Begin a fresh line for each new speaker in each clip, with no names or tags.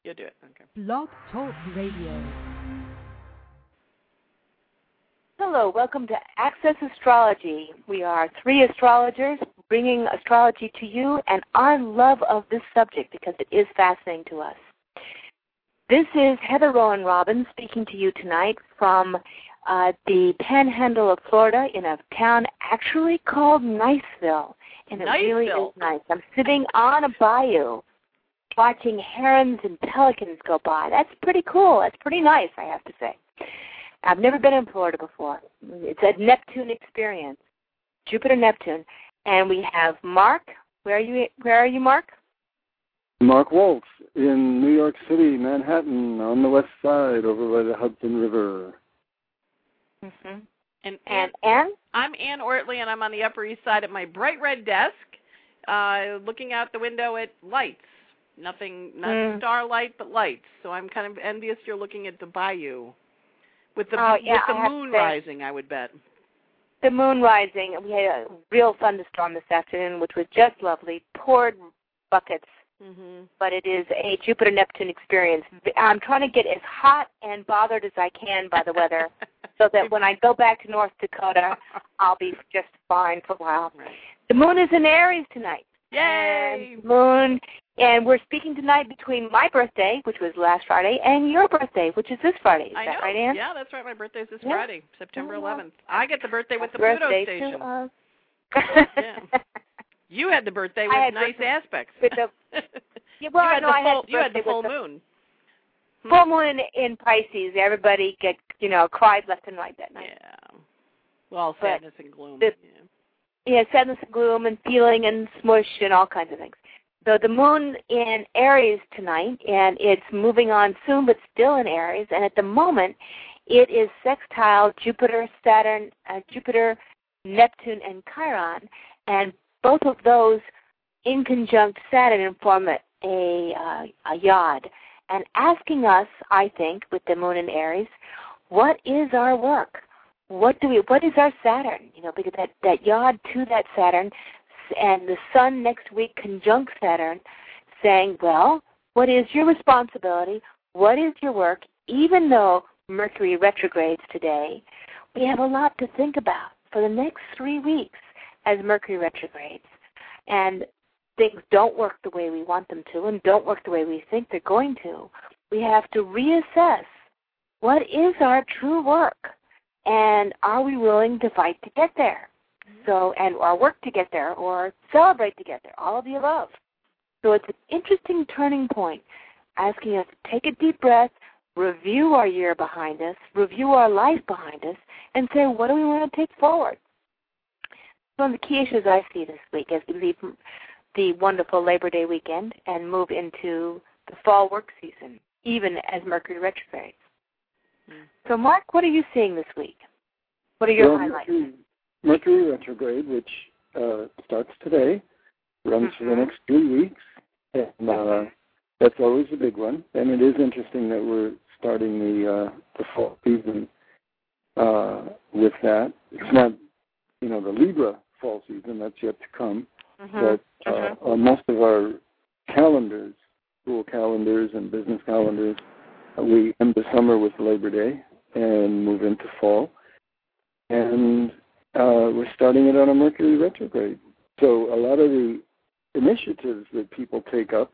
You do it. Okay.
Blog Talk Radio.
Hello, welcome to Access Astrology. We are 3 astrologers bringing astrology to you and our love of this subject because it is fascinating to us. This is Heather Rowan Robbins speaking to you tonight from the panhandle of Florida in a town actually called Niceville. And it really is nice. I'm sitting on a bayou watching herons and pelicans go by. That's pretty cool. That's pretty nice, I have to say. I've never been in Florida before. It's a Neptune experience, Jupiter-Neptune. And we have Mark. Where are you, Mark?
Mark Waltz in New York City, Manhattan, on the west side over by the Hudson River.
Mm-hmm.
And
Ann?
I'm Ann Ortley, and I'm on the Upper East Side at my bright red desk, looking out the window at lights. Nothing, not starlight, but lights. So I'm kind of envious you're looking at the bayou with the moon rising, I would bet.
The moon rising. We had a real thunderstorm this afternoon, which was just lovely. Poured buckets. Mm-hmm. But it is a Jupiter-Neptune experience. I'm trying to get as hot and bothered as I can by the weather so that when I go back to North Dakota, I'll be just fine for a while.
Right.
The moon is in Aries tonight.
Yay!
And we're speaking tonight between my birthday, which was last Friday, and your birthday, which is this Friday. Is that right, Ann?
Yeah, that's right. My birthday is this Friday, September 11th. I get the birthday with the Pluto station. Yeah. You had the birthday with nice aspects.
With the,
you had the full moon.
Full moon in Pisces. Everybody cried left and right that night.
Yeah. Well, sadness and gloom.
Sadness and gloom and feeling and smush and all kinds of things. So the moon in Aries tonight, and it's moving on soon, but still in Aries. And at the moment, it is sextile Jupiter, Saturn, Jupiter, Neptune, and Chiron, and both of those in conjunct Saturn form a yod, and asking us, I think, with the moon in Aries, what is our work? What is our Saturn? Because that yod to that Saturn, and the Sun next week conjunct Saturn, saying, well, what is your responsibility? What is your work? Even though Mercury retrogrades today, we have a lot to think about for the next 3 weeks as Mercury retrogrades, and things don't work the way we want them to and don't work the way we think they're going to. We have to reassess what is our true work, and are we willing to fight to get there? So, and or work to get there, or celebrate to get there, all of the above. So it's an interesting turning point, asking us to take a deep breath, review our year behind us, review our life behind us, and say, what do we want to take forward? One of the key issues I see this week as we leave the wonderful Labor Day weekend and move into the fall work season, even as Mercury retrogrades. So, Mark, what are you seeing this week? What are your highlights?
Mercury retrograde, which starts today, runs for the next 3 weeks, and that's always a big one. And it is interesting that we're starting the fall season with that. It's not, the Libra fall season, that's yet to come. But on most of our calendars, school calendars and business calendars, we end the summer with Labor Day and move into fall. And we're starting it on a Mercury retrograde. So a lot of the initiatives that people take up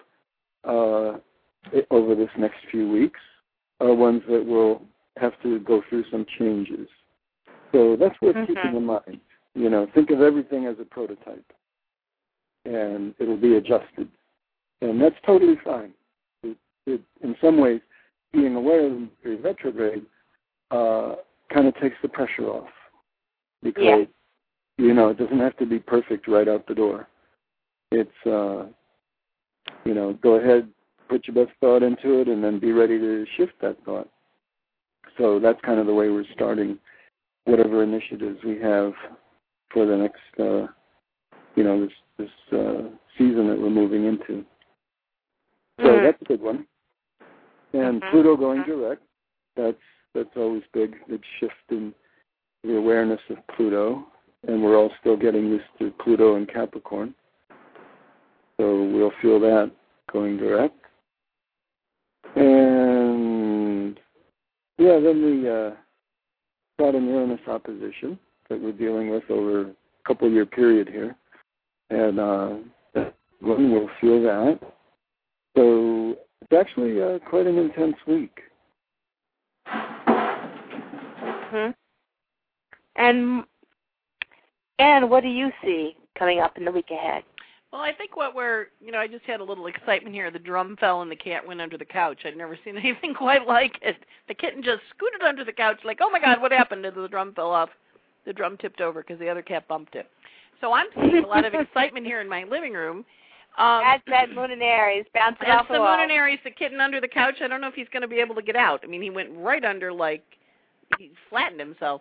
over this next few weeks are ones that will have to go through some changes. So that's worth keeping in mind. Think of everything as a prototype, and it'll be adjusted. And that's totally fine. It in some ways, being aware of Mercury retrograde kind of takes the pressure off. Because, it doesn't have to be perfect right out the door. It's, go ahead, put your best thought into it, and then be ready to shift that thought. So that's kind of the way we're starting whatever initiatives we have for the next, this season that we're moving into. So that's a big one. And Pluto going direct, that's always big. It's shifting the awareness of Pluto, and we're all still getting used to Pluto and Capricorn. So we'll feel that going direct. Yeah, then the Saturn-Uranus opposition that we're dealing with over a couple-year period here. And one will feel that. So it's actually quite an intense week.
Mm-hmm. And what do you see coming up in the week ahead?
Well, I think I just had a little excitement here. The drum fell and the cat went under the couch. I'd never seen anything quite like it. The kitten just scooted under the couch like, oh, my God, what happened? And the drum fell off. The drum tipped over because the other cat bumped it. So I'm seeing a lot of excitement here in my living room.
That's that Moon and Aries bouncing off the wall.
That's the Moon and Aries, the kitten under the couch. I don't know if he's going to be able to get out. I mean, he went right under like he flattened himself.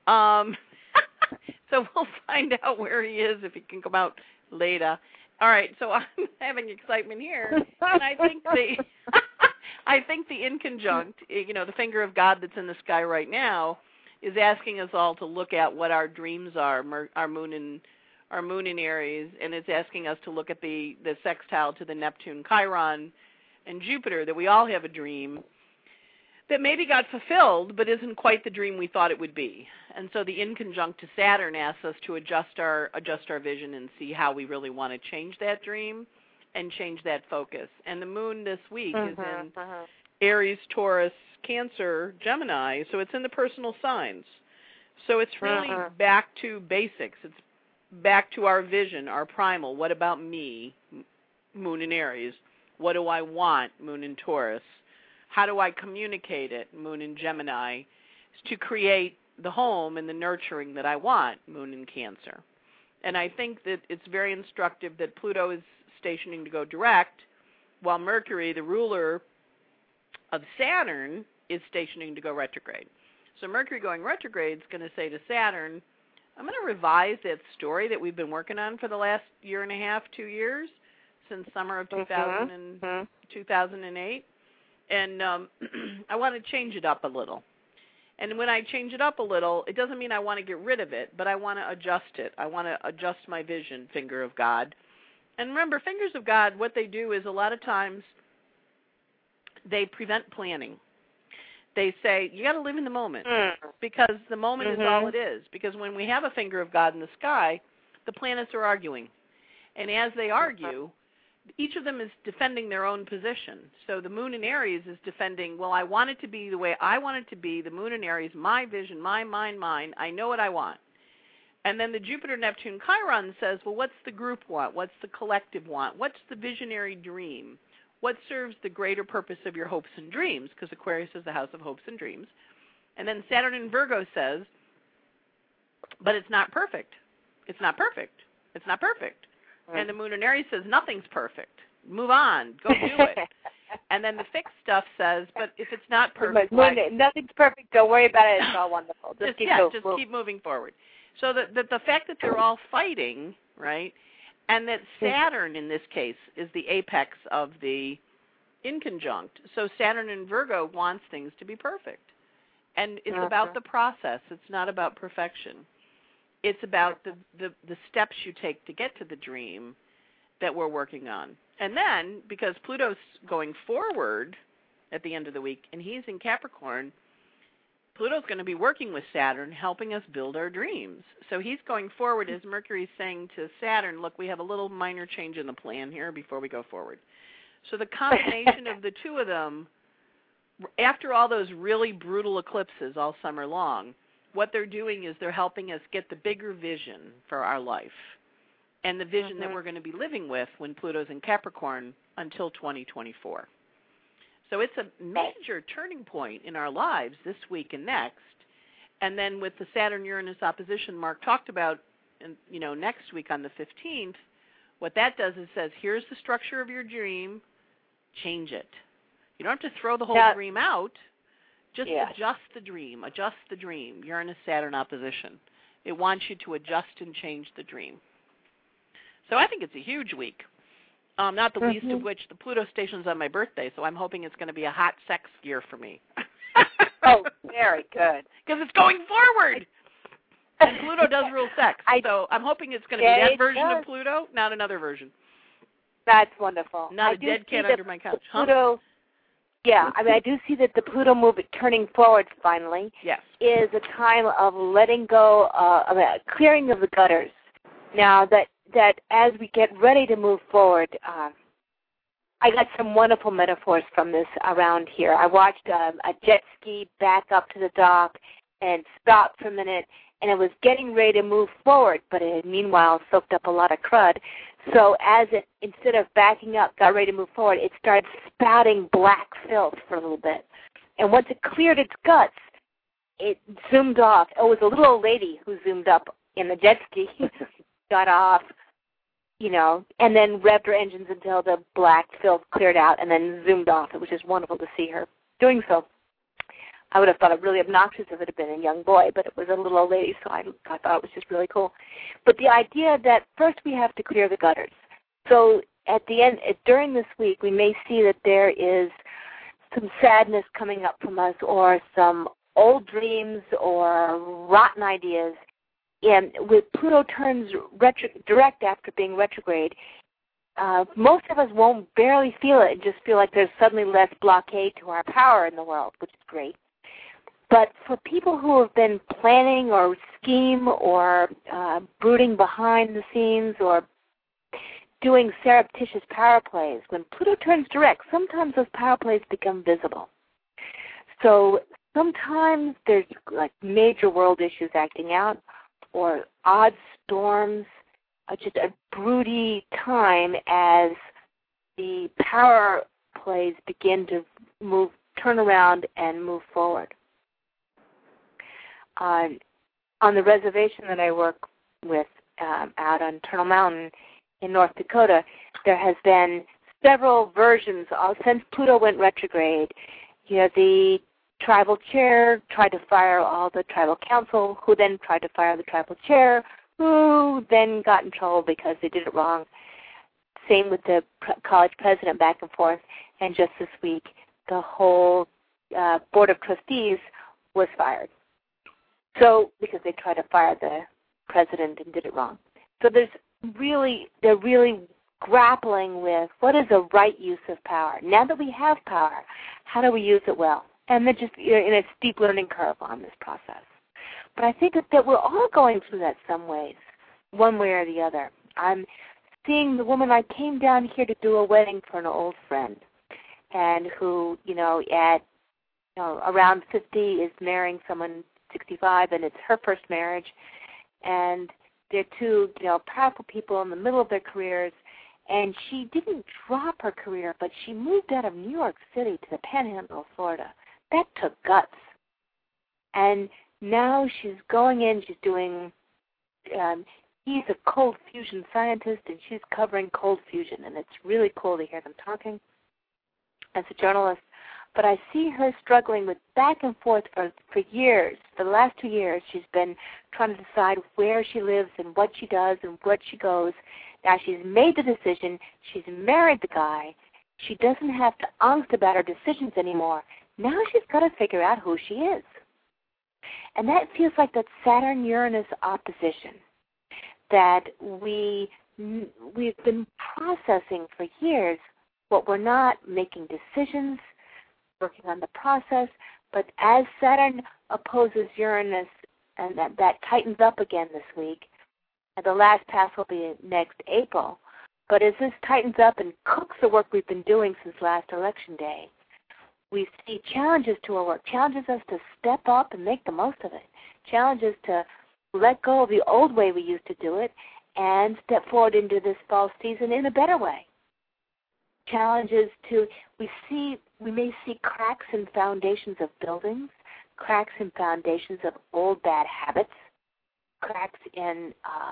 So we'll find out where he is if he can come out later. All right, so I'm having excitement here, and I think the inconjunct, the finger of God that's in the sky right now, is asking us all to look at what our dreams are, our moon in Aries, and it's asking us to look at the sextile to the Neptune, Chiron, and Jupiter, that we all have a dream that maybe got fulfilled but isn't quite the dream we thought it would be. And so the inconjunct to Saturn asks us to adjust our vision and see how we really want to change that dream and change that focus. And the moon this week is in Aries, Taurus, Cancer, Gemini, so it's in the personal signs. So it's really back to basics. It's back to our vision, our primal. What about me, moon in Aries? What do I want, moon in Taurus? How do I communicate it, moon in Gemini, to create the home and the nurturing that I want, moon in Cancer? And I think that it's very instructive that Pluto is stationing to go direct, while Mercury, the ruler of Saturn, is stationing to go retrograde. So Mercury going retrograde is going to say to Saturn, I'm going to revise that story that we've been working on for the last year and a half, 2 years, since summer of 2008. And I want to change it up a little. And when I change it up a little, it doesn't mean I want to get rid of it, but I want to adjust it. I want to adjust my vision, finger of God. And remember, fingers of God, what they do is a lot of times they prevent planning. They say, you got to live in the moment, because the moment is all it is. Because when we have a finger of God in the sky, the planets are arguing. And as they argue, each of them is defending their own position. So the moon in Aries is defending, well, I want it to be the way I want it to be, the moon in Aries, my vision, my mind, mine, I know what I want. And then the Jupiter, Neptune, Chiron says, well, what's the group want? What's the collective want? What's the visionary dream? What serves the greater purpose of your hopes and dreams? Because Aquarius is the house of hopes and dreams. And then Saturn in Virgo says, but it's not perfect. It's not perfect. It's not perfect. Right. And the moon in Aries says, nothing's perfect. Move on. Go do it. And then the fixed stuff says, but if it's not perfect,
nothing's perfect. Don't worry about it. It's all wonderful. Just
keep moving forward. So the fact that they're all fighting, right, and that Saturn in this case is the apex of the inconjunct. So Saturn in Virgo wants things to be perfect. And it's about the process. It's not about perfection. It's about the steps you take to get to the dream that we're working on. And then, because Pluto's going forward at the end of the week, and he's in Capricorn, Pluto's going to be working with Saturn, helping us build our dreams. So he's going forward as Mercury's saying to Saturn, look, we have a little minor change in the plan here before we go forward. So the combination of the two of them, after all those really brutal eclipses all summer long, what they're doing is they're helping us get the bigger vision for our life and the vision that we're going to be living with when Pluto's in Capricorn until 2024. So it's a major turning point in our lives this week and next. And then with the Saturn-Uranus opposition Mark talked about, next week on the 15th, what that does is says, here's the structure of your dream, change it. You don't have to throw the whole dream out. Just adjust the dream. Adjust the dream. Uranus-Saturn opposition. It wants you to adjust and change the dream. So I think it's a huge week. Not the least of which the Pluto station's on my birthday, so I'm hoping it's going to be a hot sex year for me.
Oh, very good.
Because it's going forward. And Pluto does rule sex. So I'm hoping it's going to be that version of Pluto, not another version.
That's wonderful.
Not a dead cat under my couch.
Pluto, Yeah, I mean, I do see that the Pluto move turning forward finally is a time of letting go, of a clearing of the gutters. Now that as we get ready to move forward, I got some wonderful metaphors from this around here. I watched a jet ski back up to the dock and stop for a minute, and it was getting ready to move forward, but it had meanwhile soaked up a lot of crud. So as it, instead of backing up, got ready to move forward, it started spouting black filth for a little bit. And once it cleared its guts, it zoomed off. It was a little old lady who zoomed up in the jet ski, got off, you know, and then revved her engines until the black filth cleared out and then zoomed off. It was just wonderful to see her doing so. I would have thought it really obnoxious if it had been a young boy, but it was a little old lady, so I thought it was just really cool. But the idea that first we have to clear the gutters. So at the end, during this week, we may see that there is some sadness coming up from us or some old dreams or rotten ideas. And with Pluto turns direct after being retrograde, most of us won't barely feel it and just feel like there's suddenly less blockade to our power in the world, which is great. But for people who have been planning or scheme or brooding behind the scenes or doing surreptitious power plays, when Pluto turns direct, sometimes those power plays become visible. So sometimes there's like major world issues acting out or odd storms, just a broody time as the power plays begin to turn around and move forward. On the reservation that I work with out on Turtle Mountain in North Dakota, there has been several versions since Pluto went retrograde. You know, the tribal chair tried to fire all the tribal council, who then tried to fire the tribal chair, who then got in trouble because they did it wrong. Same with the college president, back and forth. And just this week, the whole board of trustees was fired. So, because they tried to fire the president and did it wrong. So they're really grappling with what is the right use of power. Now that we have power, how do we use it well? And they're just in a steep learning curve on this process. But I think that we're all going through that some ways, one way or the other. I'm seeing the woman, I came down here to do a wedding for an old friend, and who, around 50 is marrying someone 65, and it's her first marriage, and they're two, powerful people in the middle of their careers, and she didn't drop her career, but she moved out of New York City to the Panhandle of Florida. That took guts. And now she's going in, she's doing, he's a cold fusion scientist, and she's covering cold fusion, and it's really cool to hear them talking as a journalist. But I see her struggling with back and forth for years. For the last 2 years, she's been trying to decide where she lives and what she does and where she goes. Now she's made the decision. She's married the guy. She doesn't have to angst about her decisions anymore. Now she's got to figure out who she is. And that feels like that Saturn-Uranus opposition that we've been processing for years, but we're not making decisions, working on the process. But as Saturn opposes Uranus, and that tightens up again this week, and the last pass will be next April. But as this tightens up and cooks the work we've been doing since last election day, we see challenges to our work, challenges us to step up and make the most of it, challenges to let go of the old way we used to do it and step forward into this fall season in a better way. Challenges to, we may see cracks in foundations of buildings, cracks in foundations of old bad habits, cracks in,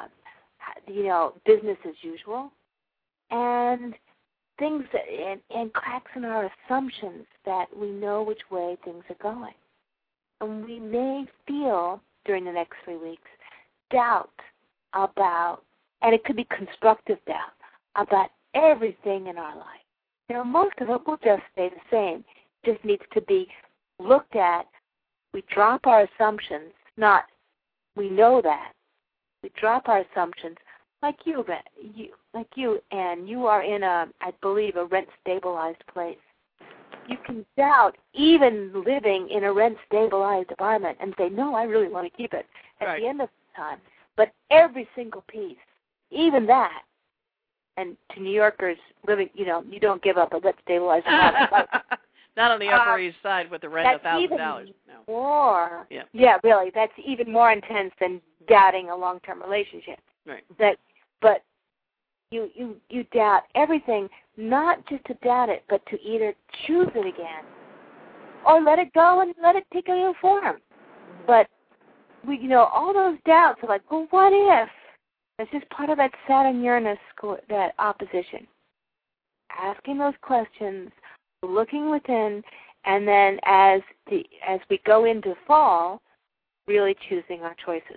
business as usual, and things and cracks in our assumptions that we know which way things are going. And we may feel during the next 3 weeks doubt about, and it could be constructive doubt, about everything in our life. Most of it will just stay the same. It just needs to be looked at. We drop our assumptions, we know that. We drop our assumptions like you, and you are in I believe, a rent-stabilized place. you can doubt even living in a rent-stabilized apartment and say, no, I really want to keep it at the end of the time. But every single piece, even that, and to New Yorkers living, you don't give up a rent-stabilized apartment.
Not on the Upper East Side with the rent of $1,000.
More. Yeah, really, that's even more intense than doubting a long-term relationship.
Right.
But you doubt everything, not just to doubt it, but to either choose it again or let it go and let it take a new form. But all those doubts are like, well, what if? It's just part of that Saturn-Uranus, that opposition. Asking those questions, looking within, and then as we go into fall, really choosing our choices.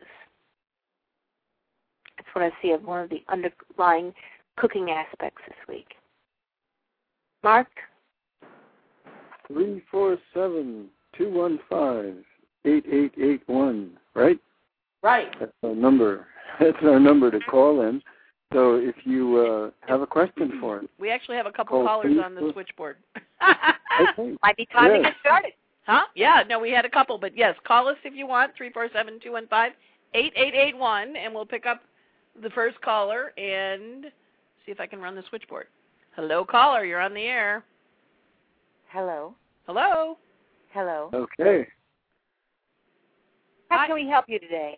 That's what I see as one of the underlying cooking aspects this week. Mark?
347-215-8881, right?
Right.
That's our number. That's our number to call in. So if you have a question for us.
We actually have a couple callers on the switchboard.
Okay.
Might be time to get started.
Huh? Yeah, no, we had a couple. But, yes, call us if you want, 347-215-8881, and we'll pick up the first caller and see if I can run the switchboard. Hello, caller. You're on the air.
Hello.
Hello.
Hello.
Okay.
How can we help you today?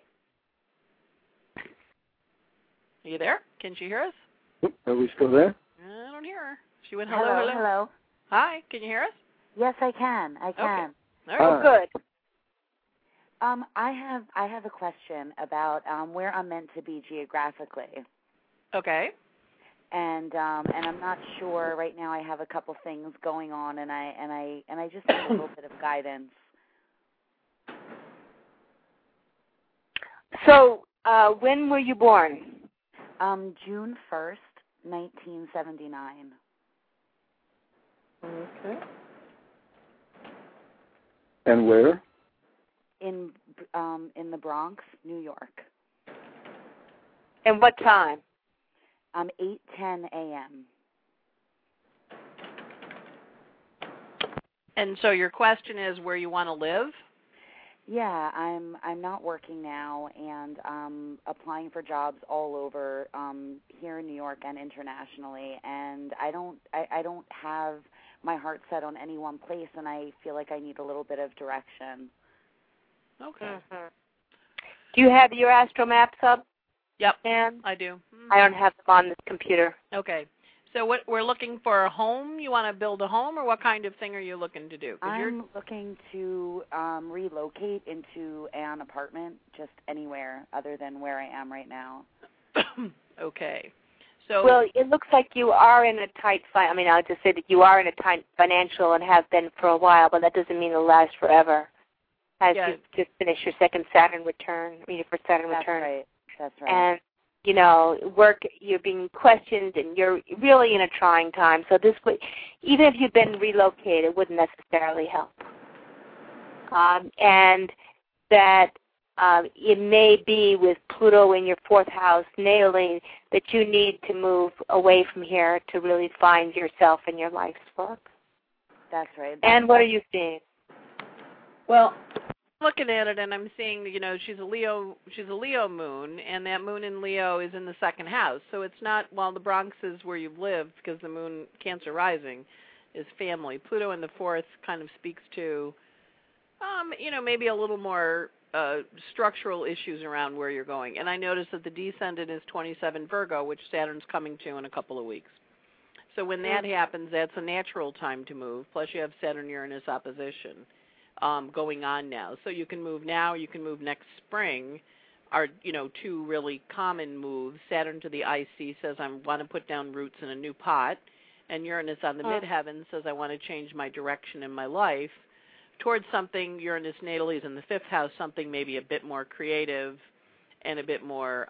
Are you there? Can she hear us?
Are we still there?
I don't hear her. She went hello.
Hello.
Hi. Can you hear us?
Yes, I can. I can.
Okay. All right.
Good.
I have a question about where I'm meant to be geographically.
Okay.
And I'm not sure right now. I have a couple things going on, and I just need a little bit of guidance.
So, when were you born?
June 1st, 1979.
Okay.
And where?
In the Bronx, New York.
And what time?
8:10 a.m.
And so your question is where you want to live?
Yeah, I'm not working now, and applying for jobs all over here in New York and internationally. And I don't have my heart set on any one place, and I feel like I need a little bit of direction.
Okay.
Mm-hmm. Do you have your astro maps up?
Yep,
And
I do. Mm-hmm.
I don't have them on this computer.
Okay. So what we're looking for a home? You want to build a home, or what kind of thing are you looking to do?
I'm looking to relocate into an apartment, just anywhere other than where I am right now.
Okay. So
well, it looks like you are in a tight I'll just say that you are in a tight financial and have been for a while, but that doesn't mean it'll last forever. As you just finished your second Saturn return, your first Saturn return.
That's right.
And work, you're being questioned, and you're really in a trying time. So this would, even if you've been relocated, wouldn't necessarily help. And that it may be with Pluto in your fourth house nailing that you need to move away from here to really find yourself in your life's work.
That's right.
And what are you seeing?
Well, looking at it, and I'm seeing, she's a Leo moon, and that moon in Leo is in the second house. So it's not, the Bronx is where you've lived, because the moon, Cancer rising, is family. Pluto in the fourth kind of speaks to, maybe a little more structural issues around where you're going. And I noticed that the descendant is 27 Virgo, which Saturn's coming to in a couple of weeks. So when that happens, that's a natural time to move. Plus you have Saturn-Uranus opposition going on now. So you can move now, you can move next spring, are, two really common moves. Saturn to the IC says I want to put down roots in a new pot, and Uranus on the midheaven says I want to change my direction in my life towards something. Uranus natally is in the fifth house, something maybe a bit more creative and a bit more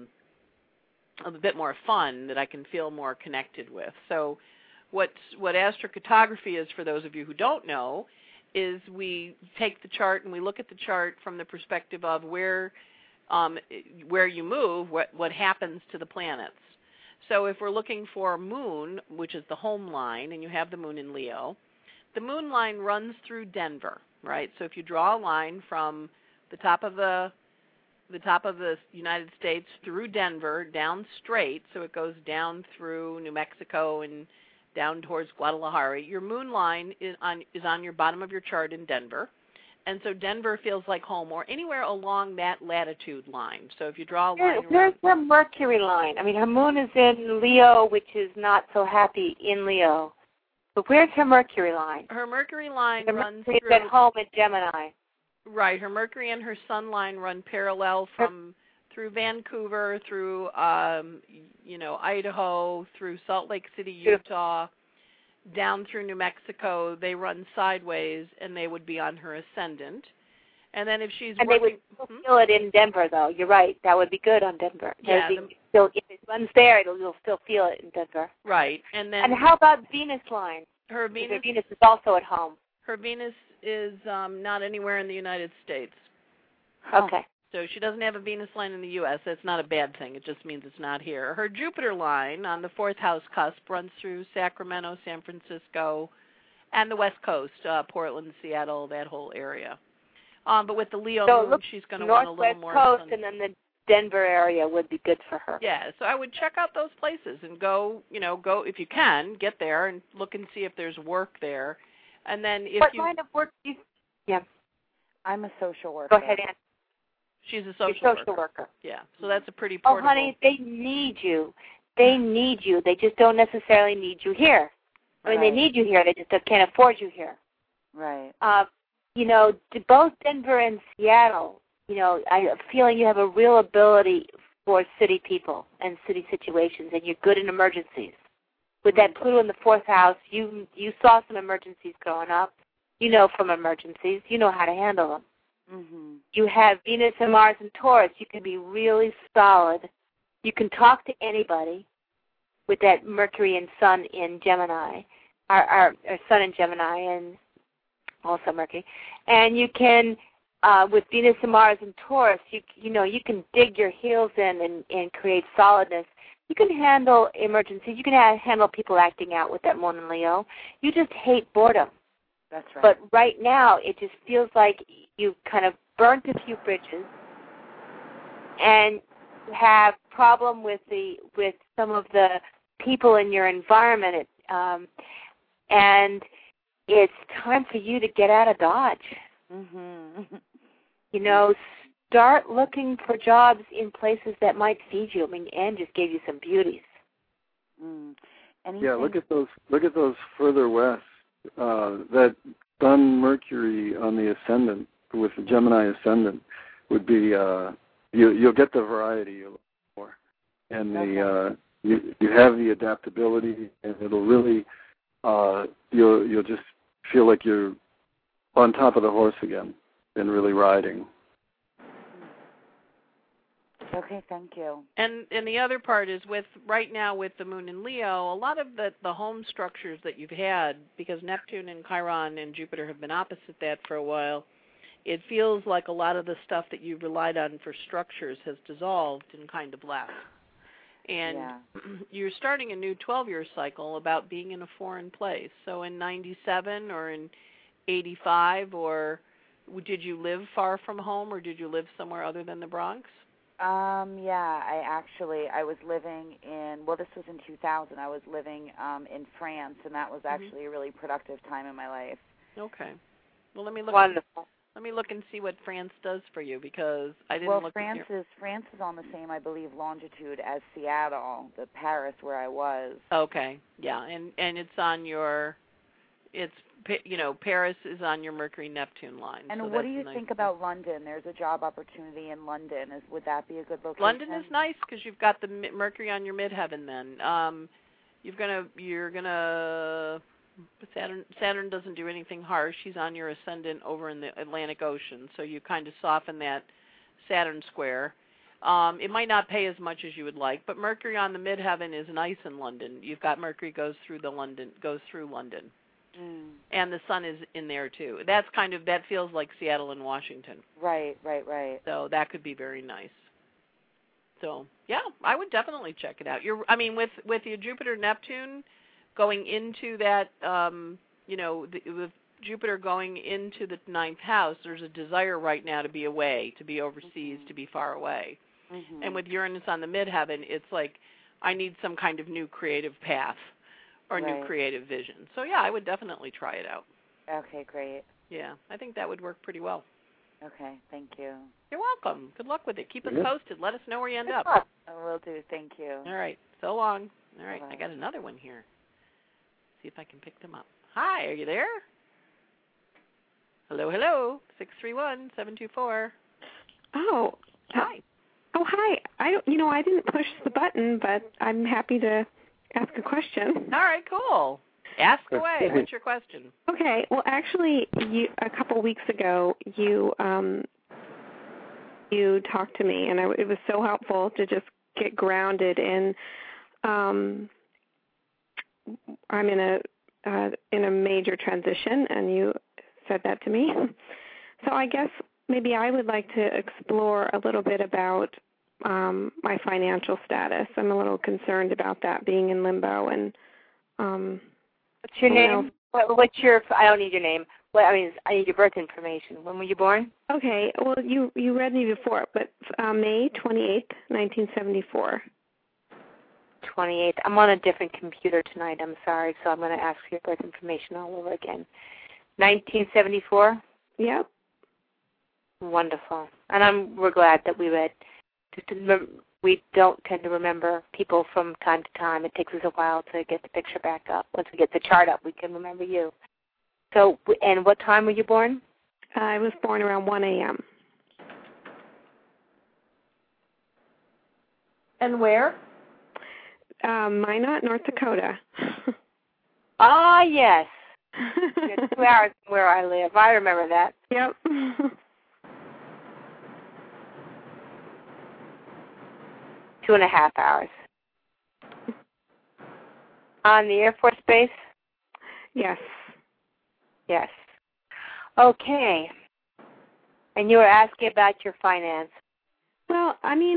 fun that I can feel more connected with. So what astrocartography is, for those of you who don't know, is we take the chart and we look at the chart from the perspective of where you move, what happens to the planets. So if we're looking for a moon, which is the home line, and you have the moon in Leo, the moon line runs through Denver, right? So if you draw a line from the top of the United States through Denver down straight, so it goes down through New Mexico and down towards Guadalajara, your moon line is on your bottom of your chart in Denver. And so Denver feels like home, or anywhere along that latitude line. So if you draw a line
There's the Mercury line. I mean, her moon is in Leo, which is not so happy in Leo. But where's her Mercury line?
Her Mercury line runs
through... at home in Gemini.
Right. Her Mercury and her Sun line run parallel through Vancouver, through, Idaho, through Salt Lake City, Utah, down through New Mexico. They run sideways, and they would be on her ascendant. And then if she's
they would feel it in Denver, though. You're right. That would be good on Denver.
Yeah.
If it runs there, you'll still feel it in Denver.
Right. And how
about Venus line?
Her Venus
is also at home.
Her Venus is not anywhere in the United States.
Okay.
So she doesn't have a Venus line in the U.S. That's not a bad thing. It just means it's not here. Her Jupiter line on the 4th house cusp runs through Sacramento, San Francisco, and the West Coast, Portland, Seattle, that whole area. But with the Leo moon, she's going to want a little more
Northwest Coast, and then the Denver area would be good for her.
Yeah, so I would check out those places and go if you can, get there and look and see if there's work there. And then
what kind of work do you... Yeah.
I'm a social worker.
Go ahead, Ann.
She's a social worker. Yeah, so that's a pretty portable...
Oh, honey, they need you. They need you. They just don't necessarily need you here. I mean, they need you here. They just can't afford you here.
Right.
Both Denver and Seattle, I'm feeling you have a real ability for city people and city situations, and you're good in emergencies. With that Pluto in the 4th house, you saw some emergencies growing up. You know from emergencies. You know how to handle them.
Mm-hmm.
You have Venus and Mars and Taurus. You can be really solid. You can talk to anybody with that Mercury and Sun in Gemini, or Sun in Gemini and also Mercury. And you can, with Venus and Mars and Taurus, you can dig your heels in and create solidness. You can handle emergencies. You can handle people acting out with that Moon in Leo. You just hate boredom.
That's right.
But right now, it just feels like you kind of burnt a few bridges, and you have problem with some of the people in your environment, and it's time for you to get out of Dodge.
Mm-hmm.
Start looking for jobs in places that might feed you. I mean, Ann just gave you some beauties.
Mm.
Yeah, look at those further west. That Sun Mercury on the ascendant with the Gemini ascendant would be you'll get the variety you're looking for, and you have the adaptability, and it'll really you'll just feel like you're on top of the horse again and really riding.
Okay, thank you.
And the other part is right now with the Moon in Leo, a lot of the home structures that you've had, because Neptune and Chiron and Jupiter have been opposite that for a while, it feels like a lot of the stuff that you relied on for structures has dissolved and kind of left. And you're starting a new 12-year cycle about being in a foreign place. So in 97 or in 85, or did you live far from home, or did you live somewhere other than the Bronx?
I was living this was in 2000. I was living in France, and that was actually a really productive time in my life.
Okay. Well, let me look.
Wonderful.
Let me look and see what France does for you, because I didn't look.
France is on the same, I believe, longitude as Seattle, the Paris where I was.
Okay. Yeah, and it's on your, Paris is on your Mercury-Neptune line.
And
so
what do you think about London? There's a job opportunity in London. Would that be a good location?
London is nice because you've got the Mercury on your midheaven. Then you're gonna Saturn doesn't do anything harsh. He's on your ascendant over in the Atlantic Ocean, so you kind of soften that Saturn square. It might not pay as much as you would like, but Mercury on the midheaven is nice in London. You've got Mercury goes through London.
Mm.
And the sun is in there too. That feels like Seattle and Washington.
Right.
So that could be very nice. So yeah, I would definitely check it out. With your Jupiter Neptune going into that with Jupiter going into the 9th house, there's a desire right now to be away, to be overseas, to be far away. Mm-hmm. And with Uranus on the midheaven, it's like I need some kind of new creative path or new creative vision. So, yeah, I would definitely try it out.
Okay, great.
Yeah, I think that would work pretty well.
Okay, thank you.
You're welcome. Good luck with it. Keep us posted. Let us know where you end up.
I will do. Thank you.
All right. So long. All right.
Bye-bye.
I got another one here. See if I can pick them up. Hi, are you there? Hello, hello. 631-724.
Oh.
Hi.
Oh, hi. I didn't push the button, but I'm happy to ask a question.
All right, cool. Ask away. What's your question?
Okay. Well, actually, a couple weeks ago, you talked to me, and it was so helpful to just get grounded in. I'm in a major transition, and you said that to me. So I guess maybe I would like to explore a little bit about my financial status. I'm a little concerned about that being in limbo. And
what's your name? What's your? I don't need your name. I need your birth information. When were you born?
Okay. Well, you read me before, but May 28th, 1974.
28th. I'm on a different computer tonight. I'm sorry, so I'm going to ask for your birth information all over again. 1974.
Yep.
Wonderful. And we're glad that we read. We don't tend to remember people from time to time. It takes us a while to get the picture back up. Once we get the chart up, we can remember you. So, and what time were you born?
I was born around 1 a.m.
And where?
Minot, North Dakota.
Ah, yes. 2 hours from where I live. I remember that.
Yep.
2.5 hours. On the Air Force Base?
Yes.
Yes. Okay. And you were asking about your finance.
Well,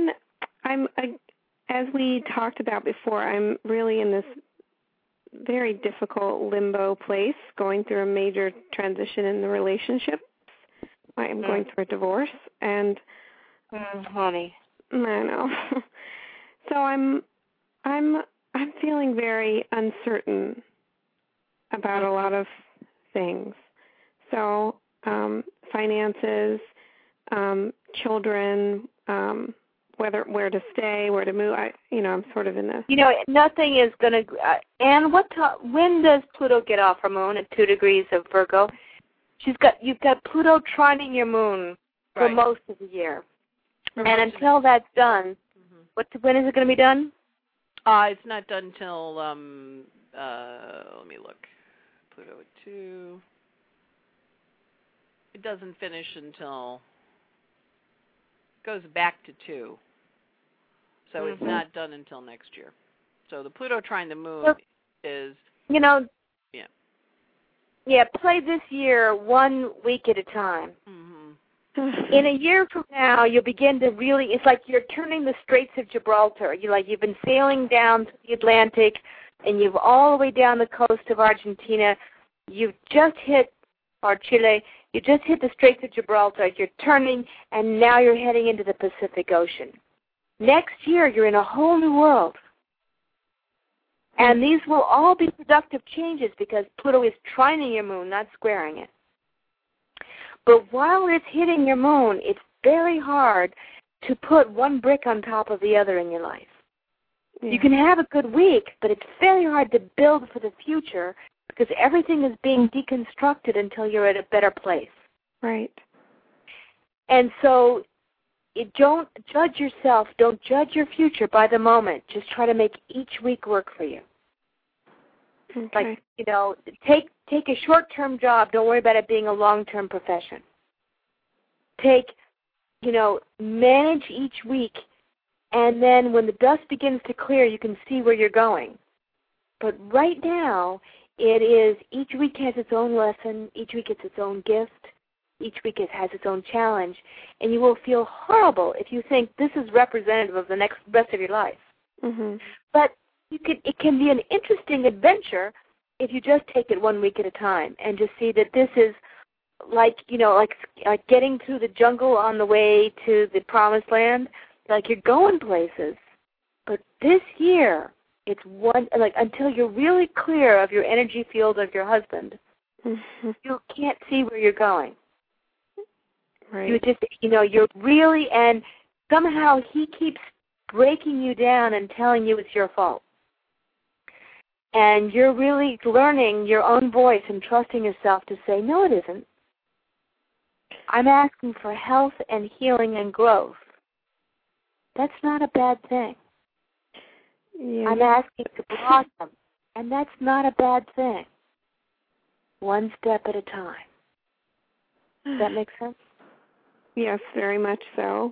as we talked about before, I'm really in this very difficult limbo place, going through a major transition in the relationships. I am going through a divorce, and
honey,
I know. So I'm feeling very uncertain about a lot of things. So finances, children, where to stay, where to move. I'm sort of in the.
Nothing is going to. And when does Pluto get off her moon at 2 degrees of Virgo? You've got Pluto trining your moon for most of the year, and until that's done, when is it going to be done?
It's not done until let me look. Pluto at 2. It doesn't finish until it goes back to 2. So it's not done until next year. So the Pluto trine the moon is
Yeah, play this year 1 week at a time. Mm-hmm. In a year from now, you'll begin to really, it's like you're turning the Straits of Gibraltar. You've been sailing down to the Atlantic, and you've all the way down the coast of Argentina. You've just hit, or Chile, you just hit the Straits of Gibraltar. You're turning, and now you're heading into the Pacific Ocean. Next year, you're in a whole new world. And these will all be productive changes because Pluto is trining your moon, not squaring it. But while it's hitting your moon, it's very hard to put one brick on top of the other in your life. Yeah. You can have a good week, but it's very hard to build for the future because everything is being deconstructed until you're at a better place.
Right.
And so don't judge yourself. Don't judge your future by the moment. Just try to make each week work for you.
Okay.
Take a short-term job. Don't worry about it being a long-term profession. Manage each week, and then when the dust begins to clear, you can see where you're going. But right now, it is each week has its own lesson. Each week it's its own gift. Each week it has its own challenge, and you will feel horrible if you think this is representative of the rest of your life.
Mm-hmm.
But it can be an interesting adventure if you just take it 1 week at a time and just see that this is like, like getting through the jungle on the way to the promised land, like you're going places. But this year, it's until you're really clear of your energy field of your husband, you can't see where you're going.
Right.
You just, you're really, and somehow he keeps breaking you down and telling you it's your fault. And you're really learning your own voice and trusting yourself to say, no, it isn't. I'm asking for health and healing and growth. That's not a bad thing.
Yeah.
I'm asking to blossom, and that's not a bad thing. One step at a time. Does that make sense?
Yes, very much so.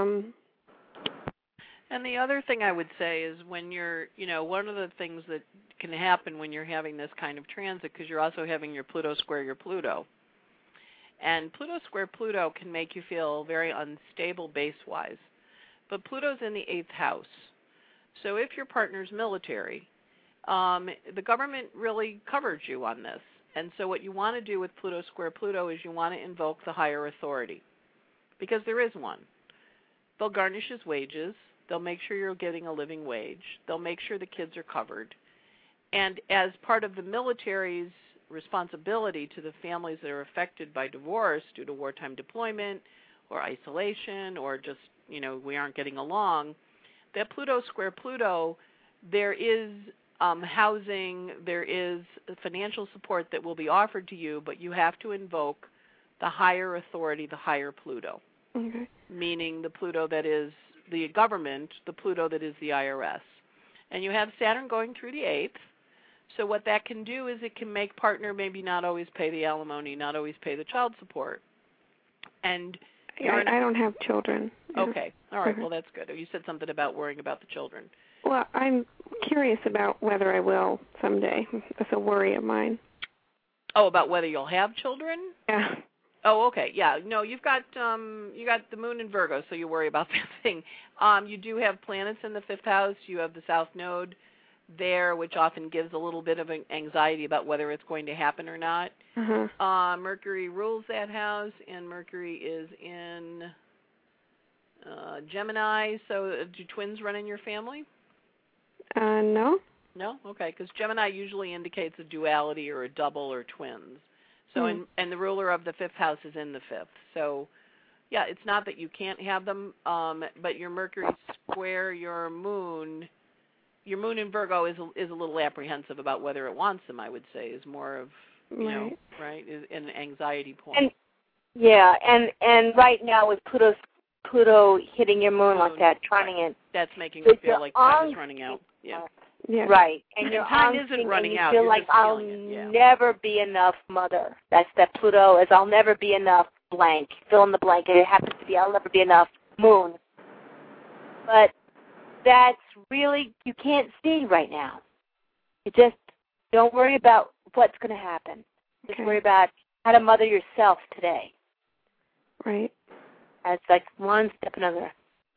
And the other thing I would say is when you're, one of the things that can happen when you're having this kind of transit, because you're also having your Pluto square your Pluto. And Pluto square Pluto can make you feel very unstable base-wise. But Pluto's in the 8th house. So if your partner's military, the government really covers you on this. And so what you want to do with Pluto square Pluto is you want to invoke the higher authority, because there is one. They'll garnish his wages. They'll make sure you're getting a living wage. They'll make sure the kids are covered. And as part of the military's responsibility to the families that are affected by divorce due to wartime deployment or isolation or just, we aren't getting along, that Pluto square Pluto, there is housing, there is financial support that will be offered to you, but you have to invoke the higher authority, the higher Pluto.
Okay.
Meaning the Pluto that is the government, the Pluto that is the IRS. And you have Saturn going through the 8th. So what that can do is it can make partner maybe not always pay the alimony, not always pay the child support. And
I don't have children.
Okay. All right. Well, that's good. You said something about worrying about the children.
Well, I'm curious about whether I will someday. That's a worry of mine.
Oh, about whether you'll have children?
Yeah.
Oh, okay. Yeah. No, you got the moon in Virgo, so you worry about that thing. You do have planets in the 5th house. You have the South Node there, which often gives a little bit of anxiety about whether it's going to happen or not. Mercury rules that house, and Mercury is in Gemini. So do twins run in your family?
No.
No? Okay, because Gemini usually indicates a duality or a double or twins. So, and the ruler of the 5th house is in the 5th. So, yeah, it's not that you can't have them, but your Mercury square your moon in Virgo is a little apprehensive about whether it wants them, I would say, is more of, right, is an anxiety point.
And right now with Pluto hitting your moon like that, trying it.
That's making me feel like time is running out. Yeah.
Yeah.
Right. And your
time isn't running out.
You feel like I'll never be enough mother. That's that Pluto is I'll never be enough blank. Fill in the blank. It happens to be I'll never be enough moon. But that's really, you can't see right now. You just don't worry about what's going to happen. Just worry about how to mother yourself today.
Right.
That's like one step another.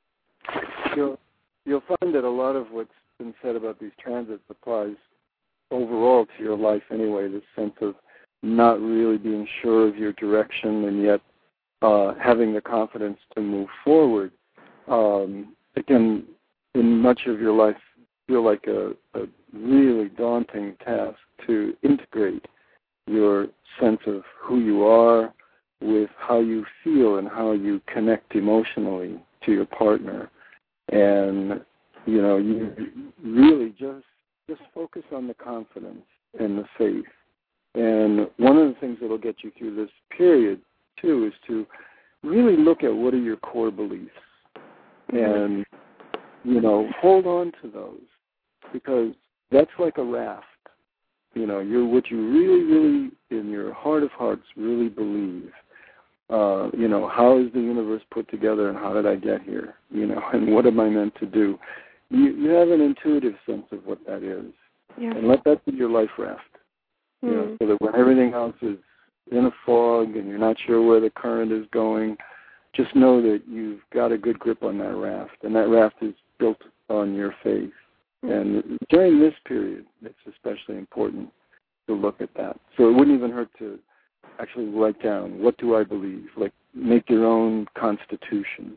You'll find that a lot of what's been said about these transits applies overall to your life anyway, this sense of not really being sure of your direction and yet having the confidence to move forward. It can, in much of your life, feel like a really daunting task to integrate your sense of who you are with how you feel and how you connect emotionally to your partner. And you really just focus on the confidence and the faith. And one of the things that will get you through this period, too, is to really look at what are your core beliefs. And, hold on to those, because that's like a raft. You're what you really, really, in your heart of hearts, really believe. How is the universe put together and how did I get here? And what am I meant to do? You have an intuitive sense of what that is.
Yeah.
And let that be your life raft. So that when everything else is in a fog and you're not sure where the current is going, just know that you've got a good grip on that raft. And that raft is built on your faith. And during this period, it's especially important to look at that. So it wouldn't even hurt to actually write down, what do I believe? Like, make your own constitution.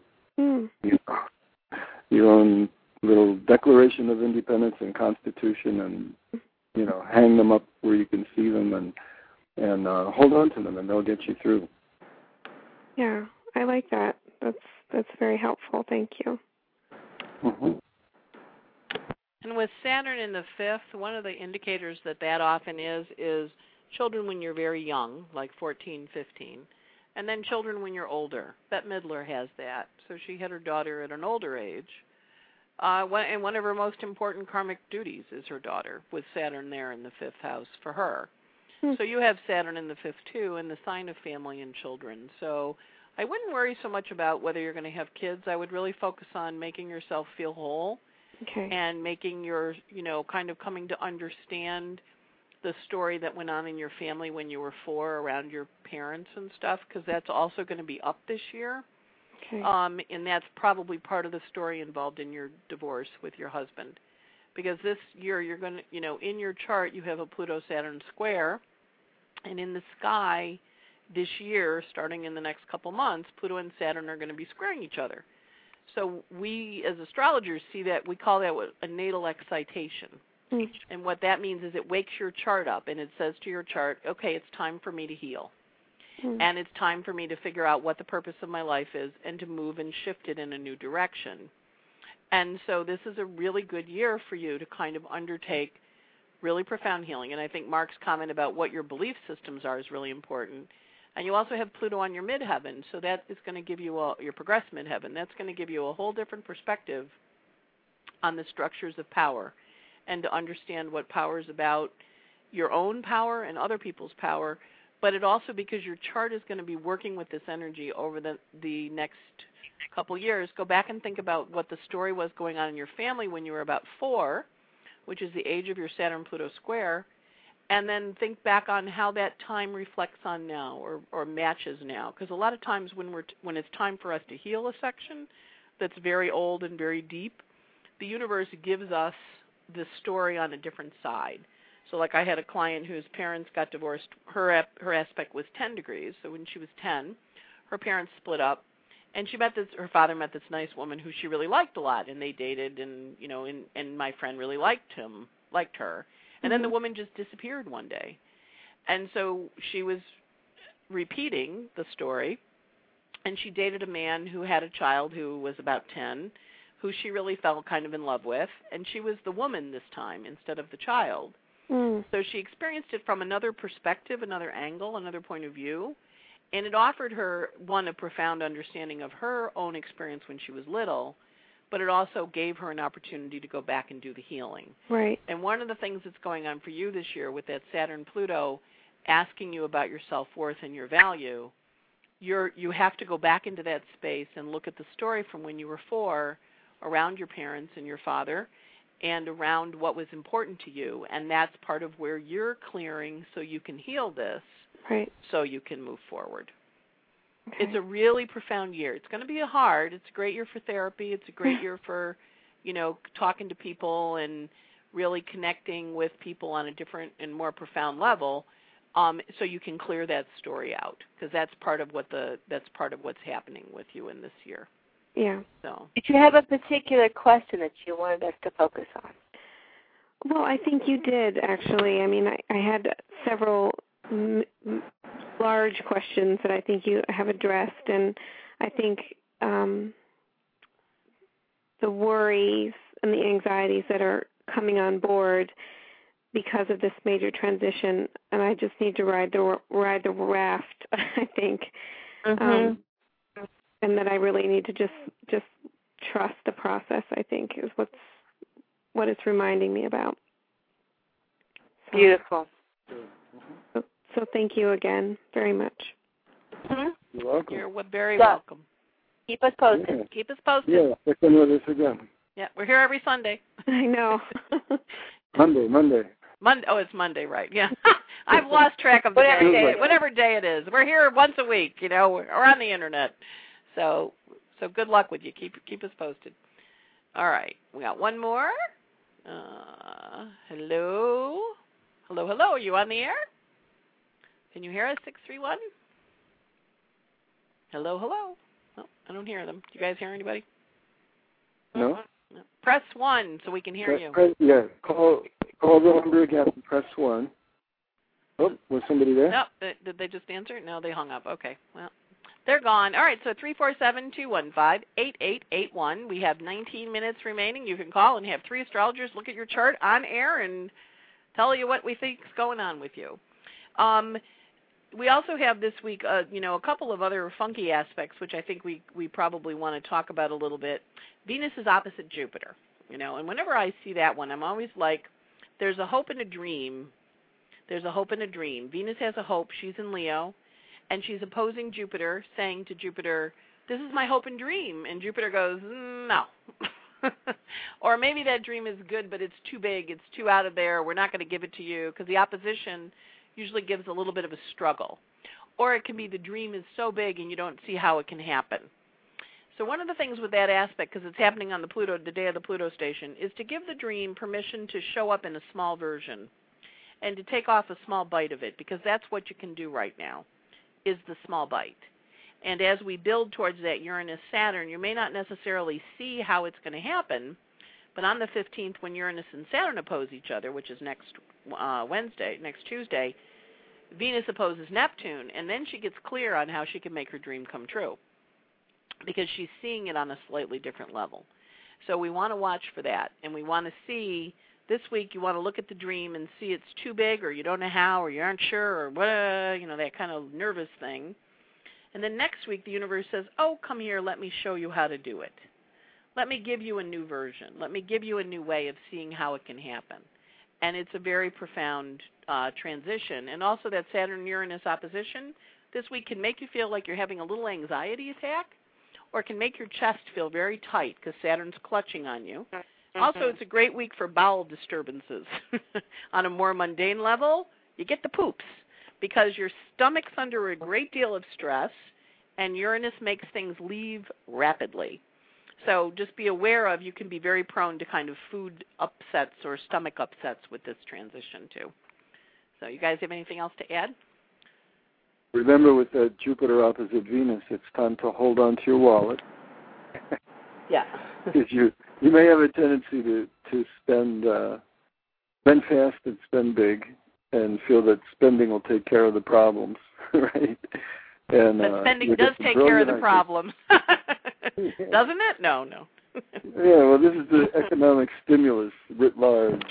Your own little Declaration of Independence and Constitution, and, you know, hang them up where you can see them, and hold on to them, and they'll get you through.
Yeah, I like that. That's very helpful. Thank you.
Mm-hmm.
And with Saturn in the 5th, one of the indicators that often is children when you're very young, like 14, 15, and then children when you're older. Bette Midler has that. So she had her daughter at an older age. And one of her most important karmic duties is her daughter, with Saturn there in the 5th house for her. So you have Saturn in the 5th, too, in the sign of family and children. So I wouldn't worry so much about whether you're going to have kids. I would really focus on making yourself feel whole.
Okay.
And making your, kind of coming to understand the story that went on in your family when you were 4 around your parents and stuff, because that's also going to be up this year.
Okay.
And that's probably part of the story involved in your divorce with your husband. Because this year you're going to, in your chart you have a Pluto-Saturn square, and in the sky this year, starting in the next couple months, Pluto and Saturn are going to be squaring each other. So we, as astrologers, see that, we call that a natal excitation. And what that means is it wakes your chart up, and it says to your chart, okay, it's time for me to heal. And it's time for me to figure out what the purpose of my life is and to move and shift it in a new direction. And so this is a really good year for you to kind of undertake really profound healing. And I think Mark's comment about what your belief systems are is really important. And you also have Pluto on your midheaven, so that is going to give you your progress midheaven. That's going to give you a whole different perspective on the structures of power, and to understand what power is about, your own power and other people's power, but it also, because your chart is going to be working with this energy over the next couple years, go back and think about what the story was going on in your family when you were about 4, which is the age of your Saturn-Pluto square, and then think back on how that time reflects on now, or matches now. Because a lot of times when it's time for us to heal a section that's very old and very deep, the universe gives us the story on a different side. So like I had a client whose parents got divorced. Her aspect was 10 degrees. So when she was 10, her parents split up, and her father met this nice woman who she really liked a lot, and they dated, and and my friend really liked her. And then the woman just disappeared one day. And so she was repeating the story, and she dated a man who had a child who was about 10, who she really fell kind of in love with, and she was the woman this time instead of the child. So she experienced it from another perspective, another angle, another point of view, and it offered her, one, a profound understanding of her own experience when she was little, but it also gave her an opportunity to go back and do the healing.
Right.
And one of the things that's going on for you this year with that Saturn-Pluto asking you about your self-worth and your value, you have to go back into that space and look at the story from when you were 4 around your parents and your father and around what was important to you. And that's part of where you're clearing so you can heal this,
right,
so you can move forward.
Okay.
It's a really profound year. It's going to be it's a great year for therapy. It's a great year for, talking to people and really connecting with people on a different and more profound level, so you can clear that story out, because that's part of what's happening with you in this year.
Yeah.
So.
Did you have a particular question that you wanted us to focus on?
Well, I think you did, actually. I mean, I had several large questions that I think you have addressed, and I think the worries and the anxieties that are coming on board because of this major transition, and I just need to ride the raft, I think, and that I really need to just trust the process, I think, is what it's reminding me about. So,
beautiful.
So thank you again very much.
You're welcome.
You're very welcome.
Keep us posted.
Yeah.
Keep us posted.
Yeah, check in with us again.
Yeah, we're here every Sunday.
I know.
Monday.
Oh, it's Monday, right? Yeah. I've lost track of the day. Whatever day it is. We're here once a week, we're on the internet. So good luck with you. Keep us posted. All right. We got one more. Hello. Hello, hello. Are you on the air? Can you hear us, 631? Hello, hello. Oh, I don't hear them. Do you guys hear anybody?
No.
No. Press 1 so we can hear you.
Yeah. Call the number again. Press 1. Oh, was somebody there?
No. Did they just answer? No, they hung up. Okay. Well, they're gone. All right. So 347-215-8881. We have 19 minutes remaining. You can call and have 3 astrologers look at your chart on air and tell you what we think is going on with you. We also have this week, a couple of other funky aspects, which I think we probably want to talk about a little bit. Venus is opposite Jupiter, and whenever I see that one, I'm always like, there's a hope and a dream. There's a hope and a dream. Venus has a hope. She's in Leo, and she's opposing Jupiter, saying to Jupiter, this is my hope and dream. And Jupiter goes, no. Or maybe that dream is good, but it's too big. It's too out of there. We're not going to give it to you, because the opposition usually gives a little bit of a struggle. Or it can be the dream is so big and you don't see how it can happen. So one of the things with that aspect, because it's happening on the day of the Pluto station, is to give the dream permission to show up in a small version and to take off a small bite of it, because that's what you can do right now, is the small bite. And as we build towards that Uranus-Saturn, you may not necessarily see how it's going to happen, but on the 15th, when Uranus and Saturn oppose each other, which is next Tuesday, Venus opposes Neptune, and then she gets clear on how she can make her dream come true, because she's seeing it on a slightly different level. So we want to watch for that, and we want to see, this week you want to look at the dream and see it's too big, or you don't know how, or you aren't sure, or what, that kind of nervous thing. And then next week the universe says, oh, come here, let me show you how to do it. Let me give you a new version. Let me give you a new way of seeing how it can happen. And it's a very profound transition. And also that Saturn-Uranus opposition this week can make you feel like you're having a little anxiety attack, or can make your chest feel very tight because Saturn's clutching on you. Mm-hmm. Also, it's a great week for bowel disturbances. On a more mundane level, you get the poops because your stomach's under a great deal of stress, and Uranus makes things leave rapidly. So just be aware of, you can be very prone to kind of food upsets or stomach upsets with this transition too. So you guys have anything else to add?
Remember, with that Jupiter opposite Venus, it's time to hold on to your wallet.
Yeah.
Because you may have a tendency to spend fast and spend big, and feel that spending will take care of the problems, right? And,
but spending does take care of the problems. Doesn't it? No.
Yeah, well, this is the economic stimulus writ large.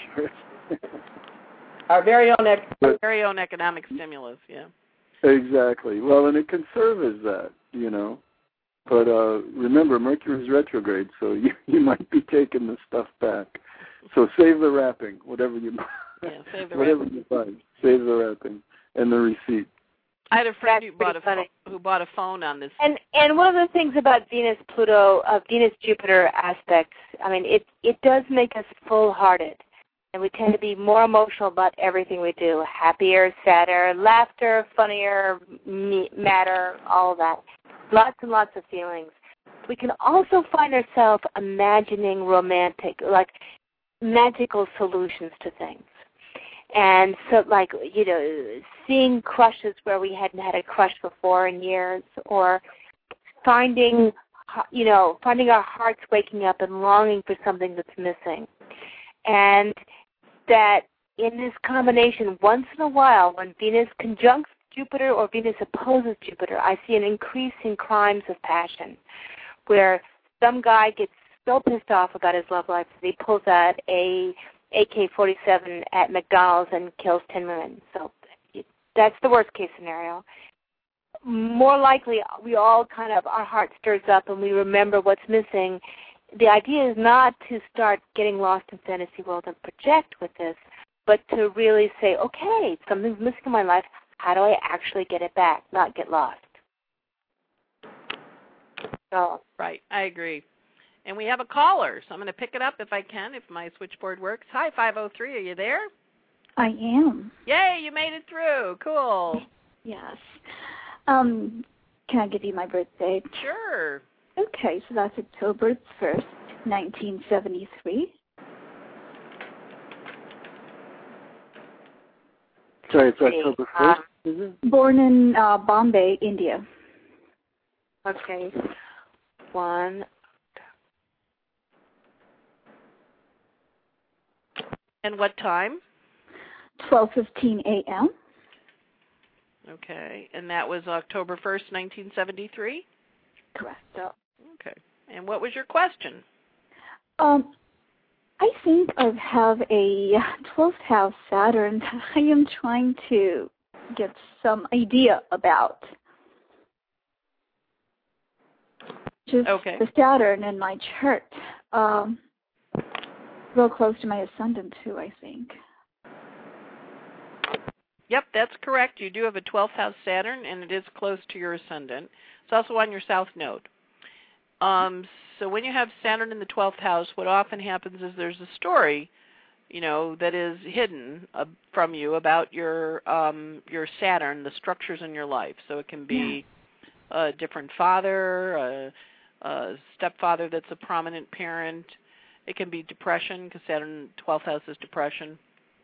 Our very own economic stimulus, yeah.
Exactly. Well, and it can serve as that, But remember, Mercury's retrograde, so you might be taking the stuff back. So save the wrapping, whatever you buy. Yeah, save the whatever wrapping. You buy, save the wrapping and the receipt.
I had a friend who bought a phone on this.
And one of the things about Venus-Jupiter aspects, it does make us full-hearted. And we tend to be more emotional about everything we do. Happier, sadder, laughter, funnier, madder, all of that. Lots and lots of feelings. We can also find ourselves imagining magical solutions to things. And so, seeing crushes where we hadn't had a crush before in years, or finding our hearts waking up and longing for something that's missing. And that in this combination, once in a while, when Venus conjuncts Jupiter or Venus opposes Jupiter, I see an increase in crimes of passion, where some guy gets so pissed off about his love life that he pulls out a AK-47 at McDonald's and kills 10 women. So that's the worst case scenario. More likely, we all our heart stirs up and we remember what's missing. The idea is not to start getting lost in fantasy world and project with this, but to really say, okay, something's missing in my life. How do I actually get it back, not get lost? So.
Right, I agree. And we have a caller, so I'm going to pick it up if I can, if my switchboard works. Hi, 503, are you there?
I am.
Yay, you made it through. Cool.
Yes. Can I give you my birth date?
Sure.
Okay, so that's October 1st, 1973.
Sorry, it's October 1st, is it?
Born in Bombay, India.
Okay. 1.
And what time?
12:15 a.m.
Okay. And that was October 1st, 1973?
Correct.
Okay. And what was your question?
I think I have a 12th house Saturn that I am trying to get some idea about. Just the Saturn in my chart. Real close to my ascendant, too, I think.
Yep, that's correct. You do have a 12th house Saturn, and it is close to your ascendant. It's also on your south node. So when you have Saturn in the 12th house, what often happens is there's a story, that is hidden from you about your Saturn, the structures in your life. So it can be a different father, a stepfather that's a prominent parent. It can be depression, because Saturn 12th house is depression.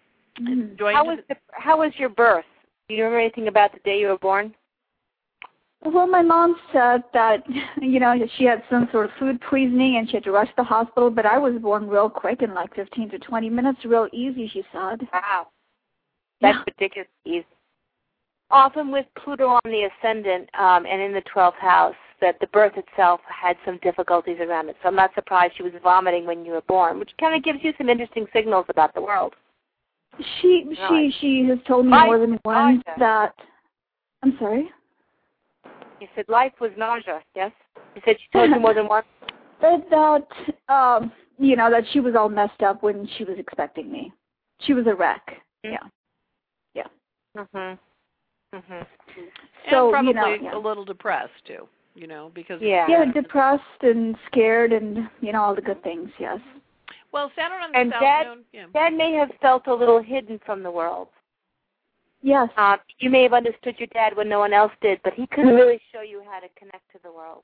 How was your birth? Do you remember anything about the day you were born?
Well, my mom said that, she had some sort of food poisoning and she had to rush to the hospital, but I was born real quick in like 15 to 20 minutes, real easy, she said.
Wow. That's ridiculously easy. Often with Pluto on the ascendant and in the 12th house, that the birth itself had some difficulties around it. So I'm not surprised she was vomiting when you were born, which kind of gives you some interesting signals about the world.
She has told me more than once that... I'm sorry?
You said life was nausea, yes? You said she told you more than once?
That she was all messed up when she was expecting me. She was a wreck.
Mm-hmm.
Yeah.
Mm-hmm.
So, and probably a little depressed, too, because...
Yeah, depressed and scared and, all the good things, yes.
Well, Saturn on the south node...
Dad may have felt a little hidden from the world.
Yes.
You may have understood your dad when no one else did, but he couldn't really show you how to connect to the world.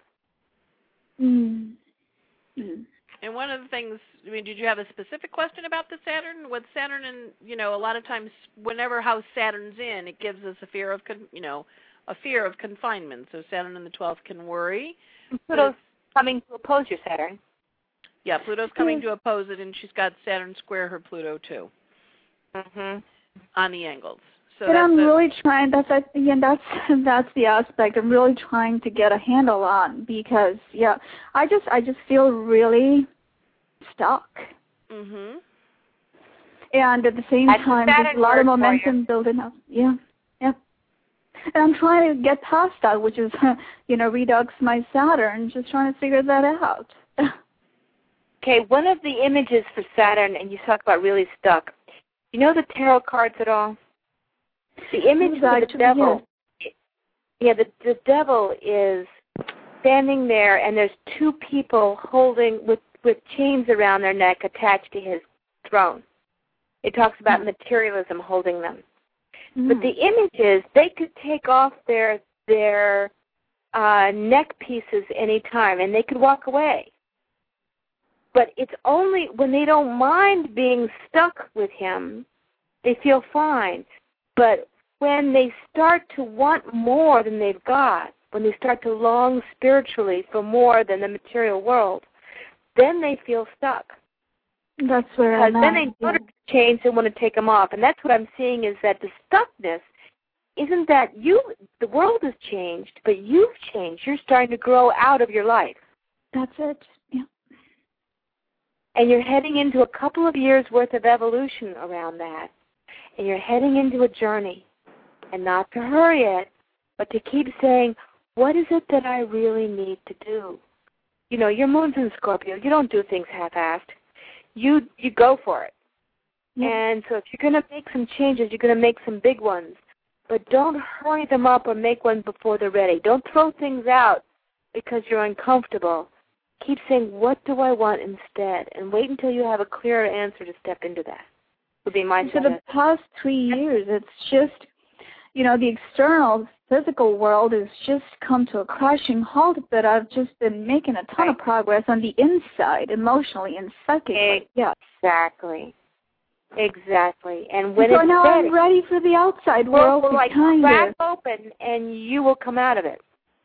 And one of the things, did you have a specific question about the Saturn? With Saturn and, a lot of times, whenever house Saturn's in, it gives us a fear of, confinement. So Saturn in the 12th can worry.
And Pluto's coming to oppose your Saturn.
Yeah, Pluto's coming to oppose it, and she's got Saturn square her Pluto, too. On the angles. So
but I'm really trying. That's the aspect I'm really trying to get a handle on, because I just feel really stuck. And at the same time, there's a lot of momentum building up. Yeah. And I'm trying to get past that, which is redux my Saturn. Just trying to figure that out.
Okay, one of the images for Saturn, and you talk about really stuck. You know the tarot cards at all? The image of the devil, the devil is standing there, and there's two people holding with chains around their neck attached to his throne. It talks about materialism holding them. But the image is they could take off their neck pieces any time, and they could walk away. But it's only when they don't mind being stuck with him, they feel fine. But when they start to want more than they've got, when they start to long spiritually for more than the material world, then they feel stuck.
That's where I'm at.
Because then they notice the chains and want to take them off. And that's what I'm seeing, is that the stuckness isn't that the world has changed, but you've changed. You're starting to grow out of your life.
That's it,
And you're heading into a couple of years' worth of evolution around that. And you're heading into a journey. And not to hurry it, but to keep saying, what is it that I really need to do? Your moon's in Scorpio. You don't do things half-assed. You go for it. And so if you're going to make some changes, you're going to make some big ones. But don't hurry them up or make one before they're ready. Don't throw things out because you're uncomfortable. Keep saying, what do I want instead? And wait until you have a clearer answer to step into that. Would be my
For the past 3 years, it's just, the external physical world has just come to a crashing halt, but I've just been making a ton of progress on the inside, emotionally and psychically.
Exactly. Exactly. And when
so
it's
now
steady,
I'm ready for the outside world
will
to
like
kind
crack
of
open, and you will come out of it.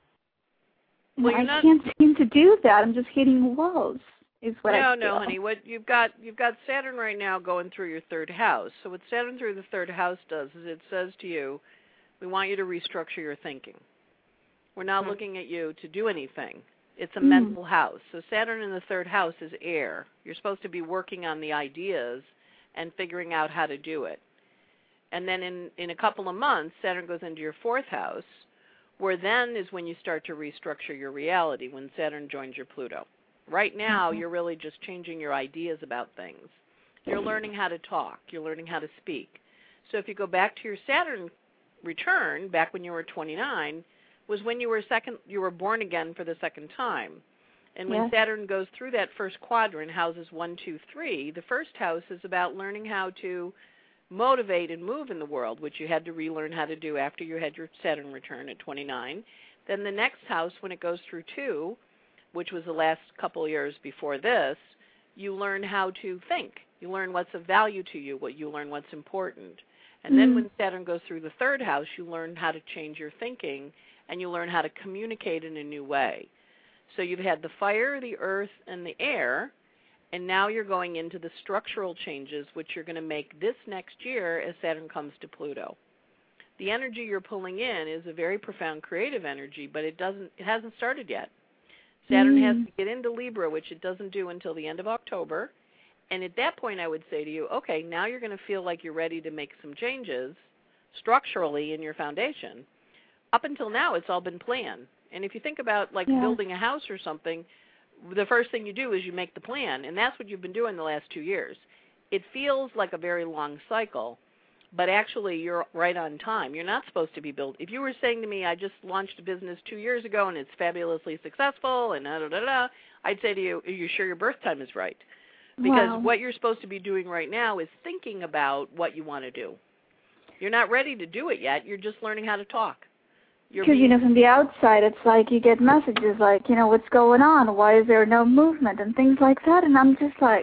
Well,
I can't seem to do that. I'm just hitting walls. Is what I feel.
No, honey. What you've got Saturn right now going through your third house. So what Saturn through the third house does is it says to you, we want you to restructure your thinking. We're not looking at you to do anything. It's a mental house. So Saturn in the third house is air. You're supposed to be working on the ideas and figuring out how to do it. And then in a couple of months, Saturn goes into your fourth house, where then is when you start to restructure your reality, when Saturn joins your Pluto. Right now, you're really just changing your ideas about things. You're learning how to talk. You're learning how to speak. So if you go back to your Saturn return, back when you were 29, was when you were born again for the second time. And when Saturn goes through that first quadrant, houses 1, 2, 3, the first house is about learning how to motivate and move in the world, which you had to relearn how to do after you had your Saturn return at 29. Then the next house, when it goes through 2, which was the last couple of years before this, you learn how to think. You learn what's of value to you, you learn what's important. And then when Saturn goes through the third house, you learn how to change your thinking, and you learn how to communicate in a new way. So you've had the fire, the earth, and the air, and now you're going into the structural changes, which you're going to make this next year as Saturn comes to Pluto. The energy you're pulling in is a very profound creative energy, but it hasn't started yet. Saturn has to get into Libra, which it doesn't do until the end of October. And at that point, I would say to you, okay, now you're going to feel like you're ready to make some changes structurally in your foundation. Up until now, it's all been planned. And if you think about like building a house or something, the first thing you do is you make the plan, and that's what you've been doing the last 2 years. It feels like a very long cycle, but actually you're right on time. You're not supposed to be built. If you were saying to me, I just launched a business 2 years ago and it's fabulously successful and I'd say to you, are you sure your birth time is right? Because what you're supposed to be doing right now is thinking about what you want to do. You're not ready to do it yet. You're just learning how to talk.
Because, from the outside, it's like you get messages like, what's going on? Why is there no movement and things like that? And I'm just like,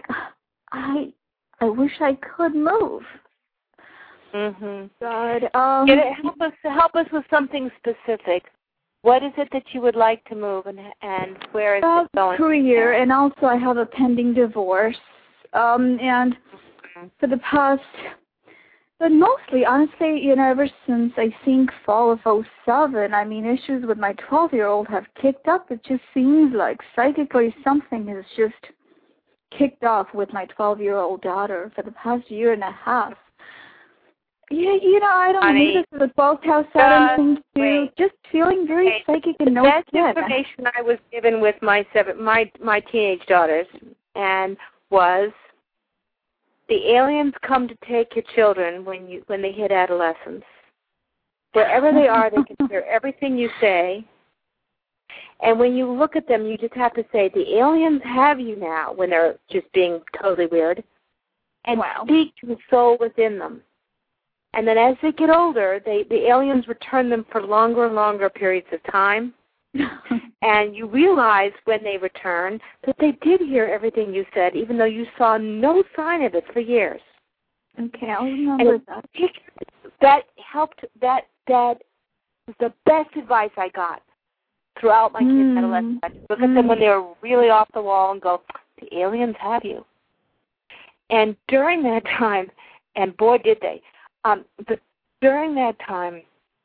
I wish I could move. God,
help us with something specific. What is it that you would like to move, and where is it going?
Career, and also I have a pending divorce. And for the past, but mostly, honestly, ever since I think fall of 2007, issues with my 12-year-old have kicked up. It just seems like psychically something has just kicked off with my 12-year-old daughter for the past year and a half. Yeah, I don't know. This is a 12th house Saturn thing too. Just feeling very psychic and no
That's information I was given with my teenage daughters, and was the aliens come to take your children when they hit adolescence. Wherever they are, they can hear everything you say. And when you look at them, you just have to say, the aliens have you now, when they're just being totally weird, and speak to the soul within them. And then as they get older, the aliens return them for longer and longer periods of time. And you realize when they return that they did hear everything you said, even though you saw no sign of it for years.
Okay, I'll remember that.
That helped. That was the best advice I got throughout my kids' adolescence. I just look at them when they were really off the wall and go, the aliens have you. And during that time, and boy did they, but during that time,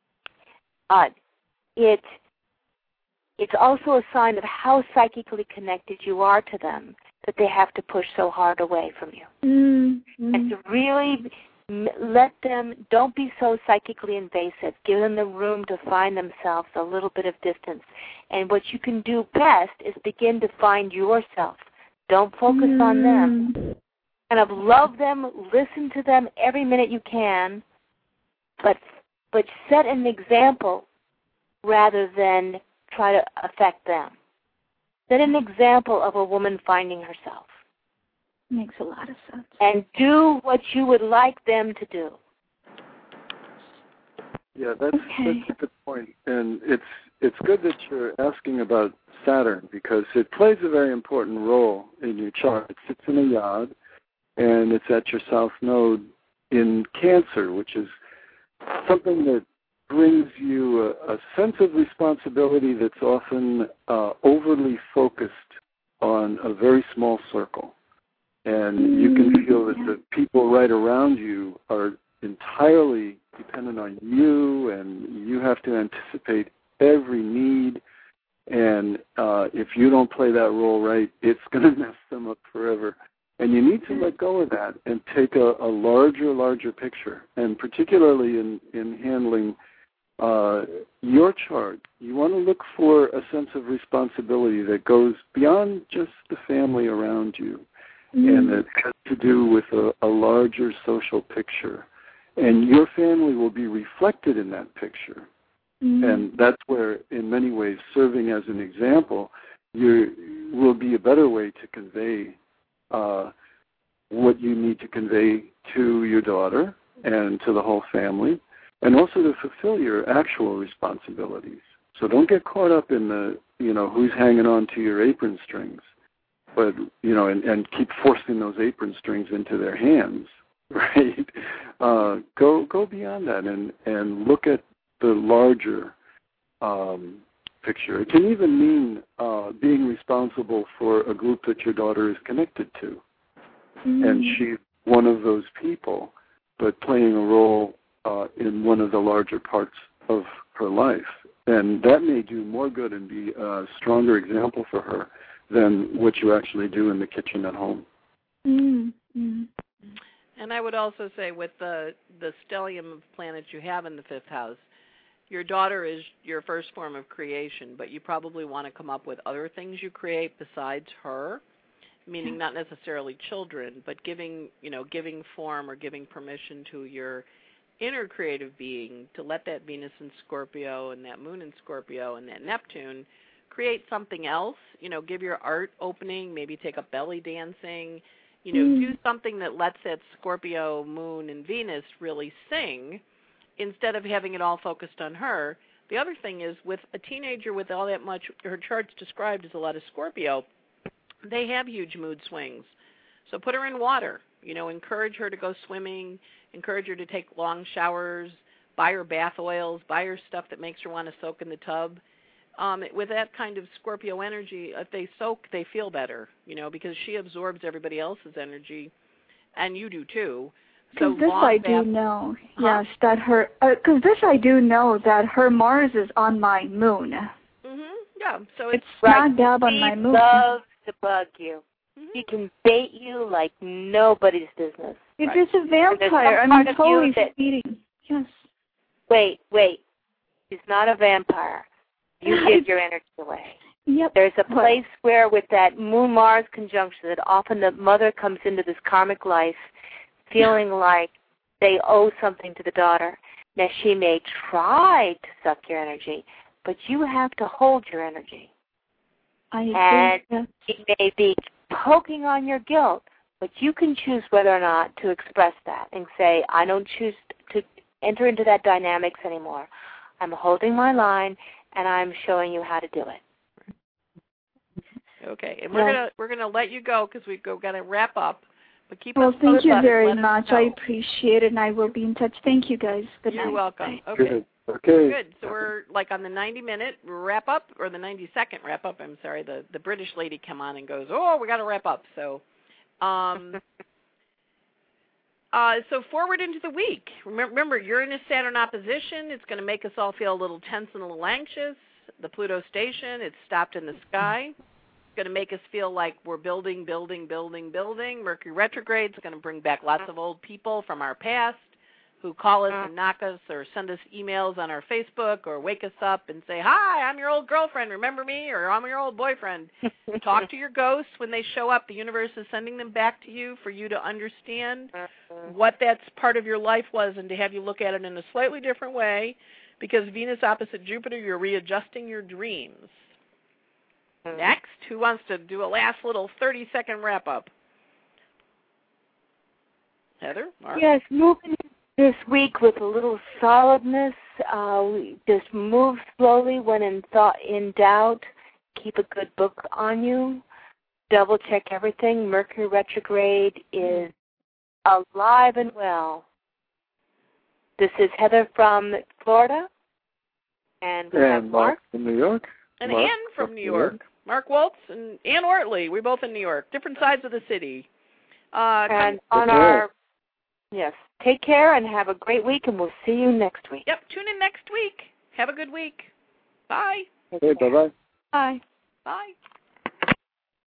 it's also a sign of how psychically connected you are to them that they have to push so hard away from you. And to really let them, don't be so psychically invasive. Give them the room to find themselves a little bit of distance. And what you can do best is begin to find yourself. Don't focus on them. Kind of love them, listen to them every minute you can, but set an example rather than try to affect them. Set an example of a woman finding herself.
Makes a lot of sense.
And do what you would like them to do.
Yeah, that's a good point. And it's good that you're asking about Saturn, because it plays a very important role in your chart. It sits in a yod, and it's at your south node in Cancer, which is something that brings you a sense of responsibility that's often overly focused on a very small circle. And you can feel that the people right around you are entirely dependent on you, and you have to anticipate every need. And if you don't play that role right, it's going to mess them up forever. And you need to let go of that and take a larger picture. And particularly in handling your chart, you want to look for a sense of responsibility that goes beyond just the family around you. And it has to do with a larger social picture. And your family will be reflected in that picture. And that's where, in many ways, serving as an example will be a better way to convey what you need to convey to your daughter and to the whole family, and also to fulfill your actual responsibilities. So don't get caught up in the, who's hanging on to your apron strings. But, and keep forcing those apron strings into their hands, right? Go beyond that and look at the larger picture. It can even mean being responsible for a group that your daughter is connected to. And she's one of those people, but playing a role in one of the larger parts of her life. And that may do more good and be a stronger example for her than what you actually do in the kitchen at home.
And I would also say with the stellium of planets you have in the fifth house, your daughter is your first form of creation, but you probably want to come up with other things you create besides her, meaning not necessarily children, but giving form or giving permission to your inner creative being to let that Venus in Scorpio and that Moon in Scorpio and that Neptune create something else, give your art opening, maybe take up belly dancing, do something that lets that Scorpio, Moon, and Venus really sing instead of having it all focused on her. The other thing is with a teenager with all that much, her chart's described as a lot of Scorpio, they have huge mood swings. So put her in water, encourage her to go swimming, encourage her to take long showers, buy her bath oils, buy her stuff that makes her want to soak in the tub. With that kind of Scorpio energy, if they soak, they feel better, because she absorbs everybody else's energy, and you do too. So
this I do know, yes, that her, because this I do know that her Mars is on my Moon.
Yeah, so it's
right.
Dab on my Moon.
She loves to bug you. She can bait you like nobody's business.
It's just a vampire. I'm totally feeding. Yes.
Wait. She's not a vampire. You give your energy away.
Yep.
There's a place where with that Moon-Mars conjunction that often the mother comes into this karmic life feeling like they owe something to the daughter. Now, she may try to suck your energy, but you have to hold your energy. And she may be poking on your guilt, but you can choose whether or not to express that and say, I don't choose to enter into that dynamics anymore. I'm holding my line, and I'm showing you how to do it.
Okay, and we're gonna let you go because we've got to wrap up. But keep
well,
us
thank you very
much.
I appreciate it, and I will be in touch. Thank you, guys. Good night.
You're welcome.
Bye.
Okay.
Okay.
Good. So we're like on the 90-minute wrap up, or the 90-second wrap up. I'm sorry. The British lady come on and goes, oh, we got to wrap up. So, so forward into the week. Remember, Uranus Saturn opposition. It's going to make us all feel a little tense and a little anxious. The Pluto station, it's stopped in the sky. It's going to make us feel like we're building. Mercury retrograde is going to bring back lots of old people from our past who call us and knock us or send us emails on our Facebook or wake us up and say, hi, I'm your old girlfriend, remember me? Or I'm your old boyfriend. Talk to your ghosts when they show up. The universe is sending them back to you for you to understand what that part of your life was and to have you look at it in a slightly different way, because Venus opposite Jupiter, you're readjusting your dreams. Next, who wants to do a last little 30-second wrap-up? Heather? Mark?
Yes, moving this week with a little solidness. Just move slowly when in doubt. Keep a good book on you. Double check everything. Mercury retrograde is alive and well. This is Heather from Florida. And we have Mark
from New York.
And Ann from New York. Mark Waltz and Ann Ortley. We're both in New York. Different sides of the city.
Yes. Take care and have a great week, and we'll see you next week.
Yep. Tune in next week. Have a good week. Bye.
Okay, bye-bye.
Bye.
Bye.